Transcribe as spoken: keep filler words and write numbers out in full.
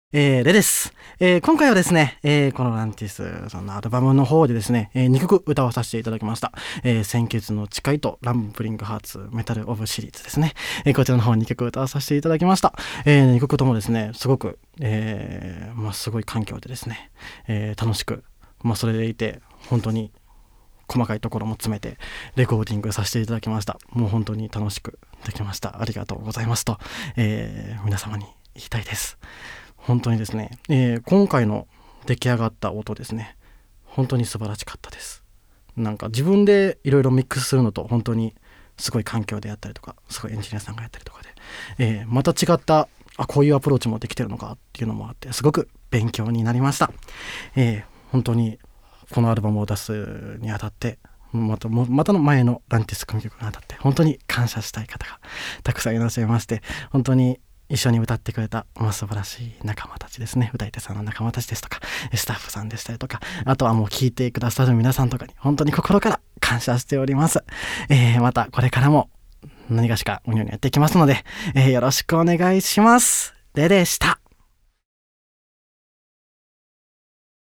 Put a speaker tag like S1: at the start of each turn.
S1: えー、レです、えー、今回はですね、えー、このランティスさんのアルバムの方でですね、えー、にきょく歌わさせていただきました。えー、鮮血の誓いとランブリングハーツメタルオブシリーズですね、えー、こちらの方にきょく歌わさせていただきました。えー、にきょくともですね、すごく、えーまあ、すごい環境でですね、えー、楽しく、まあ、それでいて本当に細かいところも詰めてレコーディングさせていただきました。もう本当に楽しくできました。ありがとうございますと、えー、皆様に言いたいです。本当にですね、えー、今回の出来上がった音ですね、本当に素晴らしかったです。なんか自分でいろいろミックスするのと本当にすごい環境でやったりとか、すごいエンジニアさんがやったりとかで、えー、また違ったあこういうアプローチもできてるのかっていうのもあって、すごく勉強になりました。えー、本当にこのアルバムを出すにあたって、またまたの前のランティス組曲にあたって本当に感謝したい方がたくさんいらっしゃいまして、本当に一緒に歌ってくれた、まあ、素晴らしい仲間たちですね。歌い手さんの仲間たちですとか、スタッフさんでしたりとか、あとはもう聴いてくださる皆さんとかに本当に心から感謝しております。えー、またこれからも何がしかおにょにやっていきますので、えー、よろしくお願いします。ででした。